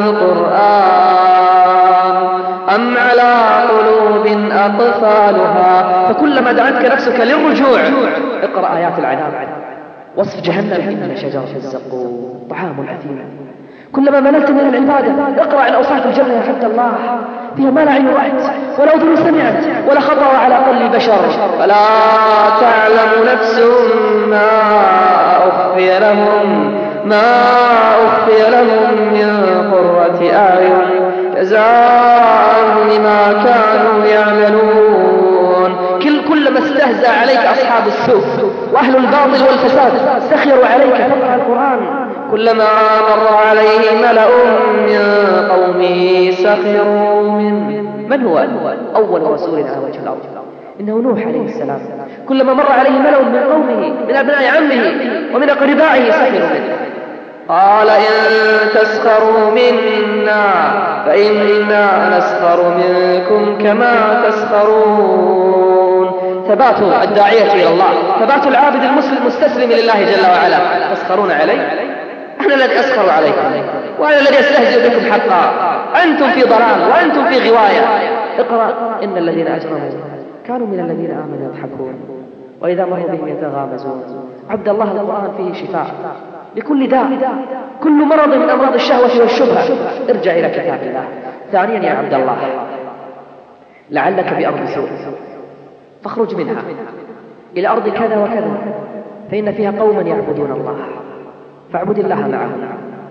القرآن أم على قلوب أقفالها. فكلما دعتك نفسك للرجوع اقرأ آيات العذاب. وصف جهنم إن شجرة الزقوم طعام أثيم. كلما مللت من العبادة اقرأ عن أوصاف الجنة يا عبد الله، فيها ما لا عين رأت ولا أذن سمعت ولا خطر على قلب بشر. فلا تعلم نفس ما أخفي لهم ما أخفي لهم من قرة أعين جزاء بما كانوا يعملون. كل كلما استهزأ عليك أصحاب السوء وأهل الباطل والفساد سخروا عليك فاقرأ القرآن. كلما مر عليه ملأ من قومه سخروا منه. من هو أول رسول على وجه الأرض؟ إنه نوح عليه السلام. كلما مر عليه ملأ من قومه من أبناء عمه ومن أقربائه سخروا منه. قال إن تسخروا منا فإنا نسخر منكم كما تسخرون. ثبات الداعية إلى الله، ثبات العابد المسلم المستسلم لله جل وعلا. تسخرون علي؟ أنا الذي أسخر عليكم وأنا الذي أستهزئ بكم حقا. أنتم في ضلال وأنتم في غواية. اقرأ إن الذين أجرموا كانوا من الذين آمنوا يضحكون وإذا مروا بهم يتغامزون. عبد الله القرآن فيه شفاء لكل داء، كل مرض من أمراض الشهوة والشبهة. ارجع إلى كتاب الله. ثانيا يا عبد الله لعلك بأرض سوء فاخرج منها إلى أرض كذا وكذا فإن فيها قوما يعبدون الله فاعبد الله معهم.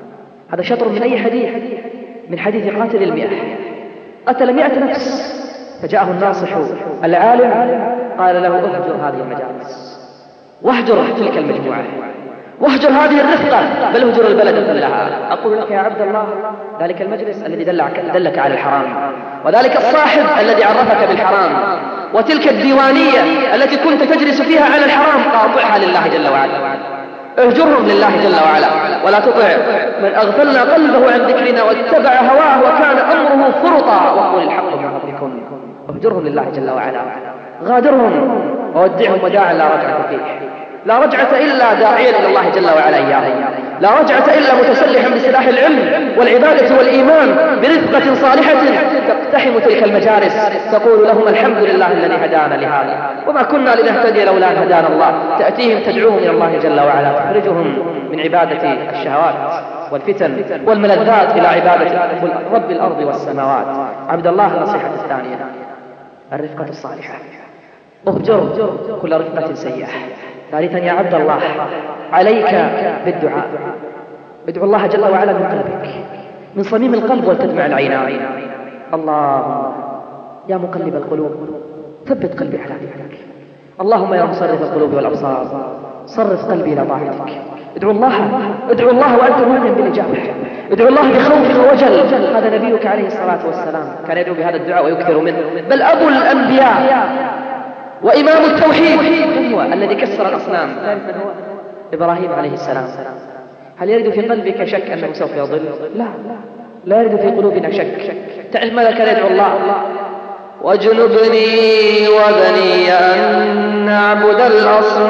هذا شطر من أي حديث؟ من حديث قاتل المئة. قتل مئة نفس، فجاءه الناصح العالم قال له اهجر هذه المجالس، واهجر تلك المجموعة، واهجر هذه الرفقة، بل اهجر البلد كلها. أقول لك يا عبد الله، ذلك المجلس الذي دلك, دلك على الحرام، وذلك الصاحب الذي عرفك بالحرام، وتلك الديوانية التي كنت تجلس فيها على الحرام، قاطعها لله جل وعلا، اهجرهم لله جل وعلا. ولا تطع من أغفلنا قلبه عن ذكرنا واتبع هواه وكان أمره فرطا وقل الحق من ربكم. اهجرهم لله جل وعلا، غادرهم وودعهم وداعا لا رجعة فيه، لا رجعة إلا داعيا إلى الله جل وعلا إياهم، لا رجعة إلا متسلحا بسلاح العلم والعبادة والإيمان برفقة صالحة تقتحم تلك المجالس، تقول لهم الحمد لله الذي هدانا لهذا وما كنا لنهتدي لولا أن هدانا الله. تأتيهم تدعوهم إلى الله جل وعلا، تخرجهم من عبادة الشهوات والفتن والملذات إلى عبادة رب الأرض والسماوات. عبد الله النصيحة الثانية الرفقة الصالحة، اهجر كل رفقة سيئة. ثالثا يا عبد الله، عليك بالدعاء، ادعو الله جل وعلا من قلبك، من صميم القلب ولتدمع العينان. اللهم يا مقلب القلوب ثبت قلبي على دينك. اللهم يا مصرف القلوب والأبصار صرف قلبي إلى طاعتك. ادعو الله، ادعو الله وأنت مؤمن بالإجابة، ادعو الله بخوف ووجل. هذا نبيك عليه الصلاة والسلام كان يدعو بهذا الدعاء ويكثر منه، بل أبو الأنبياء وإمام التوحيد هو الذي كسر الأصنام. تعرف من هو؟ إبراهيم عليه السلام. هل يرد في قلبك شك أنه سوف يضل؟ لا، لا يرد في قلوبنا شك. تعرف ماذا كان يدعو الله؟ واجنبني وبني أن نعبد الأصنام.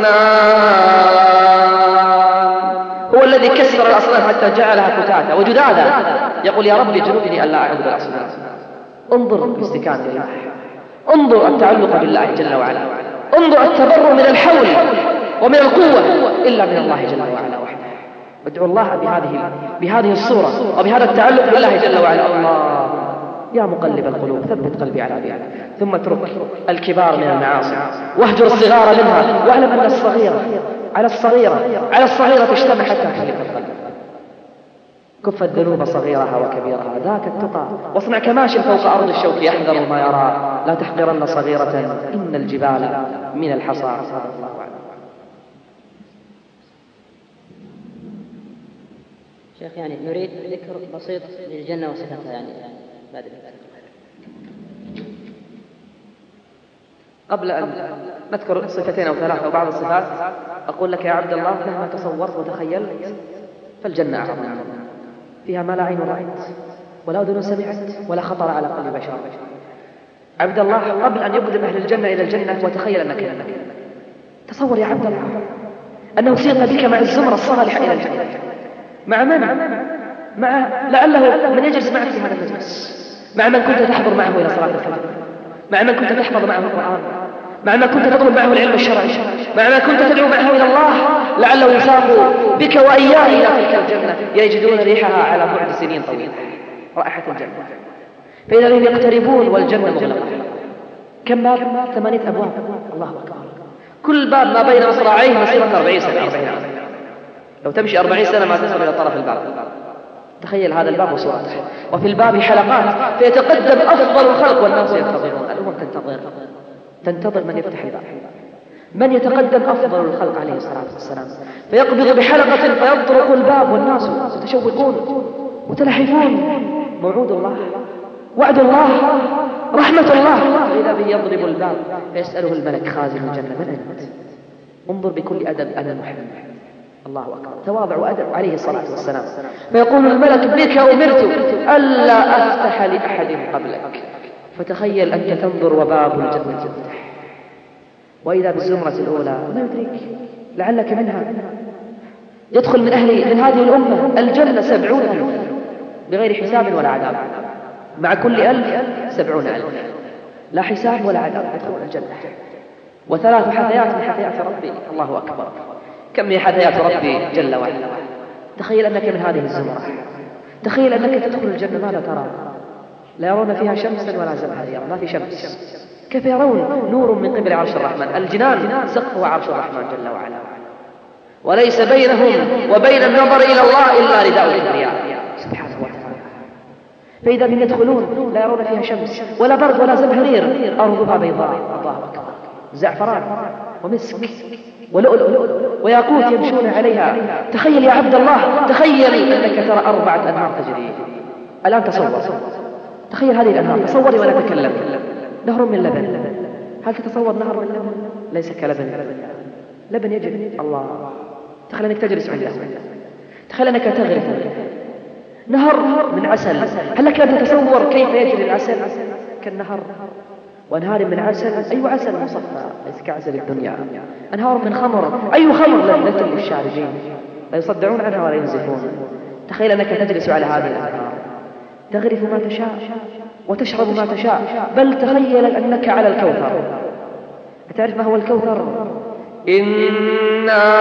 هو الذي كسر الأصنام حتى جعلها فتاتا وجدادا، يقول يا رب اجنبني ألا أعبد الأصنام. انظر باستكانة لله، انظر التعلق بالله جل وعلا، انظر التبرؤ من الحول ومن القوة إلا من الله جل وعلا وحده. ادعو الله بهذه بهذه الصورة وبهذا التعلق بالله جل وعلا. الله يا مقلب القلوب ثبت قلبي على دينك. ثم اترك الكبار من المعاصي واهجر الصغار منها، واعلم أن الصغيرة على الصغيرة على الصغيرة تجتمع حتى تخلق القلب. كف الذنوب صغيرها وكبيرها، ذاك التقى. واصنع كماش فوق أرض الشوك يحذر ما يرى، لا تحقرن صغيرة إن الجبال من الحصى. الله أعلم. شيخ يعني نريد ذكر بسيط للجنة وصفتها يعني بعد قبل أن نذكر صفتين أو ثلاثة أو بعض الصفات، أقول لك يا عبد الله مهما تصورت وتخيلت فالجنة أعظم، فيها ما لا عين رأت ولا أذن سمعت ولا خطر على قلب بشر. عبد الله قبل أن يقدم أهل الجنة إلى الجنة وتخيل أنك هناك، تصور يا عبد الله أنه سيق بك مع الزمرة الصالحة إلى الجنة. مع من؟ مع لعله من يجلس معك في هذا المجلس، مع من كنت تحضر معه إلى صلاة الفجر، مع من كنت تحفظ معه القرآن، مع من كنت تطلب معه العلم الشرعي، مع من كنت تدعو معه إلى الله. لعله يساق بك وإياه إلى تلك الجنة يجدون ريحها على بعد سنين طويلة، رائحة الجنة. فإذا هم يقتربون والجنة مغلقة. كم باب؟ ثمانية أبواب. الله أكبر. كل باب ما بين مصراعيه مسيرة أربعين سنة. أربعين عام. لو تمشي أربعين سنة ما تصل إلى طرف الباب. تخيل هذا الباب وصورته، وفي الباب حلقات فيتقدم أفضل الخلق والناس ينتظرون. الأمم تنتظر تنتظر من يفتح الباب، من يتقدم أفضل الخلق عليه الصلاة والسلام، فيقبض بحلقة فيطرق الباب والناس يتشوقون متلهفون. موعود الله، وعد الله، رحمة الله. فإذا به يضرب الباب فيسأله الملك خازن الجنة من أنت؟ انظر بكل أدب أنا محمد. الله أكبر، تواضع وأدب عليه الصلاة والسلام. فيقول الملك بك أمرت ألا أفتح لأحد قبلك. فتخيل أنت تنظر وباب الجنة يفتح، وإذا بالزمرة الأولى ما يدريك لعلك منها. يدخل من أهل من هذه الأمة الجنة سبعون ألف بغير حساب ولا عذاب، مع كل ألف سبعون ألف لا حساب ولا عذاب يدخلون الجنة. وثلاث حثيات من حثيات ربي. الله أكبر، كم من حثيات ربي جل وعلا. تخيل أنك من هذه الزمرة، تخيل أنك تدخل الجنة ماذا ترى؟ لا يرون فيها شمسا ولا زمهريرا، ما في شمس. كيف يرون؟ نور من قبل عرش الرحمن. الجنان سقف عرش الرحمن جل وعلا، وليس بينهم وبين النظر إلى الله إلا رداء الكبرياء. فإذا هم يدخلون لا يرون فيها شمس ولا برد ولا زمهرير، أرضها بيضاء، الله أكبر، زعفران ومسك ولؤلؤ وياقوت يمشون عليها. تخيل يا عبد الله، تخيل أنك ترى أربعة أنهار تجري الآن. تصور تخيل هذه الأنهار، تصوري ولا تكلم. نهر من لبن، هل تتصور نهر من لبن؟ ليس كلبن، لبن يجري. الله، تخيل أنك تجلس عنده، تخيل أنك تغرف نهر من عسل. هل لك أن تتصور كيف يجري العسل؟ كالنهر، وأنهار من عسل، أي عسل مصفى ليس كعسل الدنيا. أنهار من خمر، أي خمر لذة للشاربين، لا يصدعون عنها ولا ينزفون. تخيل أنك تجلس على هذه الأنهار، تغرف ما تشاء وتشرب ما تشاء، بل تخيل أنك على الكوثر. أتعرف ما هو الكوثر؟ إنا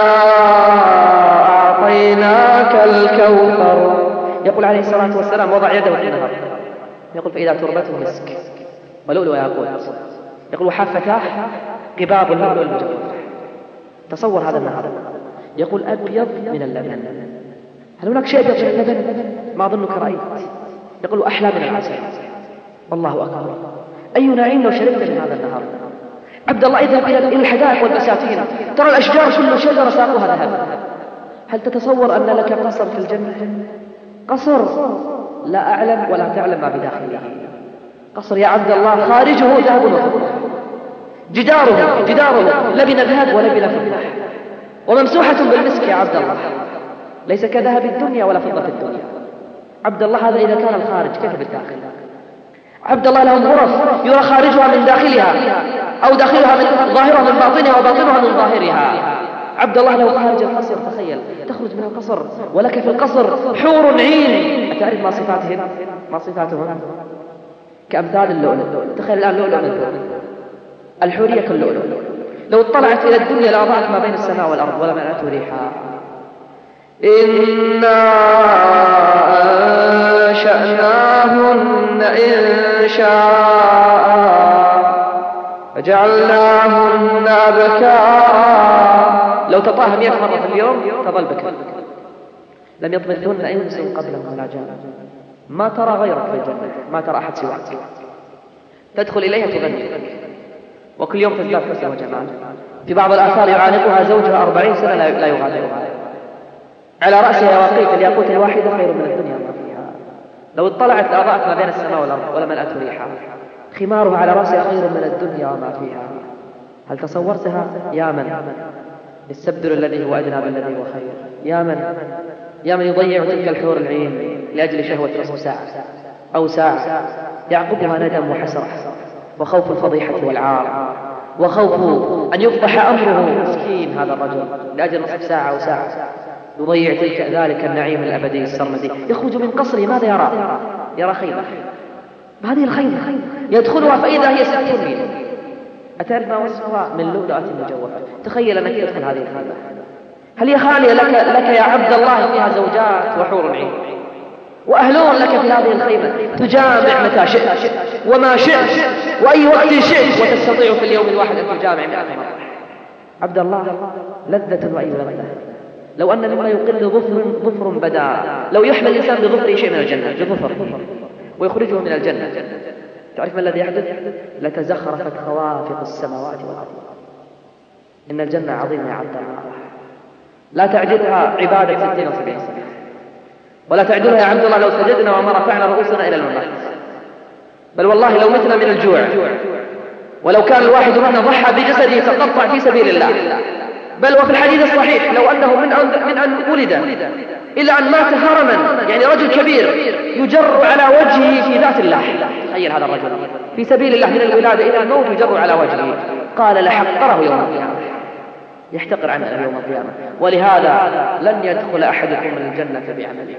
أعطيناك الكوثر. يقول عليه الصلاة والسلام وضع يده في النهر، يقول فإذا تربته مسك ولؤلؤ وياقوت، يقول وحافتاه قباب اللؤلؤ المجوف. تصور هذا النهر، يقول أبيض من اللبن. هل هناك شيء أبيض من اللبن؟ ما أظنك رأيت. يقول أحلى من العسل. الله أكبر، أي نعيم لو شربت من هذا النهر. عبد الله إذا إلى الحدائق والبساتين ترى الأشجار كل شجرة ساقها ذهب. هل تتصور أن لك قصر في الجنة؟ قصر لا أعلم ولا تعلم ما بداخله. قصر يا عبد الله خارجه ذهب وفضة، جداره جداره لبن ذهب ولبن فضة، وممسوحة بالمسك يا عبد الله، ليس كذهب الدنيا ولا فضة الدنيا. عبد الله هذا إذا كان الخارج، كيف بالداخل؟ عبد الله لهم غرف يرى خارجها من داخلها، أو داخلها من ظاهرها من باطنها وباطنها من ظاهرها. عبد الله لو خارج القصر، تخيل تخرج من القصر ولك في القصر حور عين. أتعرف ما صفاتهم؟ ما صفاتهم؟ كأمثال اللؤلؤ. تخيل الآن لؤلؤ من فوق، الحورية كاللؤلؤ، لو اطلعت إلى الدنيا لأضاءت ما بين السماء والأرض ولا ملأته ريحا. إنا أنشأناهن إنشاء فجعلناهن أبكارا. لو تطاها مئة مرة في اليوم تظل بكر، لم يطمثهن إنس قبلهم ولا جان. ما ترى غيرك في الجنة، ما ترى أحد سواك. تدخل إليها تغني، وكل يوم تزداد حسن وجمال. في بعض الآثار يعانقها زوجها أربعين سنة لا يغادرها، على رأسها يواقيت، الياقوت الواحدة خير من الدنيا وما فيها. لو اطلعت لأضاءت ما بين السماء والأرض ولا ملأته ريحا. خمارها على رأسها خير من الدنيا وما فيها. هل تصورتها؟ يا من يستبدل الذي هو أدنى بالذي هو خير. يا من يا من يضيع تلك الحور العين لأجل شهوة نصف ساعة أو ساعة يعقبها ندم وحسرة وخوف الفضيحة والعار، وخوف أن يفضح أمره. مسكين هذا الرجل لأجل نصف ساعة أو ساعة يضيع تلك ذلك النعيم الأبدي السرمدي. يخرج من قصره ماذا يرى؟ يرى خيمة. هذه الخيمة يدخلها فإذا هي ست ميل. أتعرف ما وصفها؟ من لؤلؤة مجوفة. تخيل أنك تدخل هذه الخيمة، هل هي خالية لك, لك يا عبد الله؟ فيها زوجات وحور عين وأهلون لك في هذه الخيمة، تجامع متى شئت وما شئت وأي وقت شئت، وتستطيع في اليوم الواحد أن تجامع مئة مرة. عبد الله لذة وأي لذة. لو أن مما يقل ظفر ظفر بدا، لو يحمل الإنسان بظفره شيء من الجنة بظفر ويخرجه من الجنة، تعرف ما الذي يحدث؟ لتزخرفت خوافق السماوات والأرض. إن الجنة عظيمة يا عبد الله، لا تعجلها عبادة ستين وسبعين سنة، ولا تعجلها يا عبد الله لو سجدنا وما رفعنا رؤوسنا إلى الممات. بل والله لو متنا من الجوع، ولو كان الواحد منا ضحى بجسده تقطع في سبيل الله. بل وفي الحديث الصحيح لو أنه من أن, من أن ولد إلى أن مات هرما، يعني رجل كبير يجر على وجهه في ذات الله. تخيل هذا الرجل في سبيل الله من الولادة إلى الموت يجر على وجهه، قال لحقره يوم القيامة، يحتقر عمله يوم القيامة. ولهذا لن يدخل أحدكم من الجنة بعمله.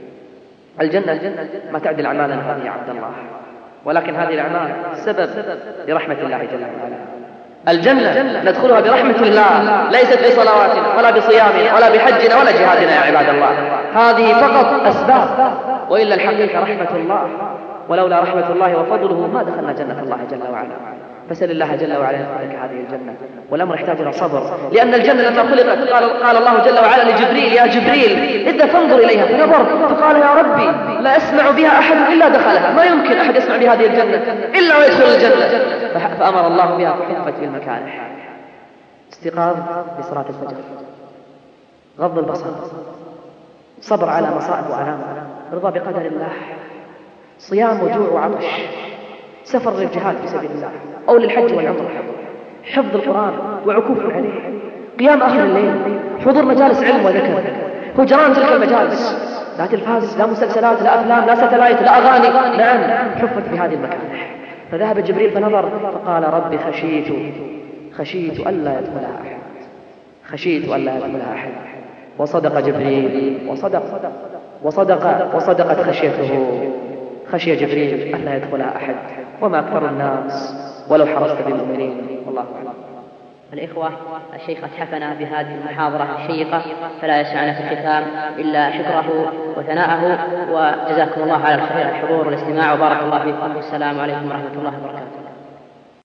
الجنة ما تعدل أعمالنا هذه يا عبد الله، ولكن هذه الأعمال سبب لرحمة الله جل وعلا. الجنة ندخلها برحمة الله، ليست بصلواتنا ولا بصيامنا ولا بحجنا ولا جهادنا يا عباد الله. هذه فقط أسباب، وإلا الحقيقة رحمة الله، ولولا رحمة الله وفضله ما دخلنا جنة الله جل وعلا. فسل الله جل وعلا يدخلك هذه الجنة. والأمر يحتاج إلى صبر، لأن الجنة لما خلقت قال, قال الله جل وعلا لجبريل: يا جبريل إذا تنظر إليها، فنظر فقال: يا ربي لا أسمع بها أحد إلا دخلها، ما يمكن أحد يسمع بهذه الجنة إلا ويدخل الجنة. فأمر الله بها فحفت بالمكارح: استيقاظ لصلاة الفجر، غض البصر، صبر على مصائب وآلام، رضا بقدر الله، صيام وجوع وعطش، سفر للجهاد في سبيل الله أو للحج والعمرة، حفظ القرآن وعكوف عليه، قيام آخر الليل، حضور مجالس علم وذكر، هجران تلك المجالس، لا تلفاز، لا مسلسلات، لا أفلام، لا ستلايت، لا أغاني. نعم، حفت بهذه المكانح. فذهب جبريل فنظر فقال: ربي خشيت خشيت ألا يدخلها أحد، خشيت ألا يدخلها أحد. وصدق جبريل وصدق وصدق وصدقت خشيته، خشي جبريل ألا يدخلها أحد، وما أكثر الناس ولو حرصت بالمؤمنين. والله أعلم. الإخوة، الشيخ أتحفنا بهذه المحاضرة الشيقة، فلا يسعنا في الختام إلا شكره وثناءه، وجزاكم الله على الخير الحضور والاستماع، وبارك الله فيكم، والسلام عليكم ورحمة الله وبركاته.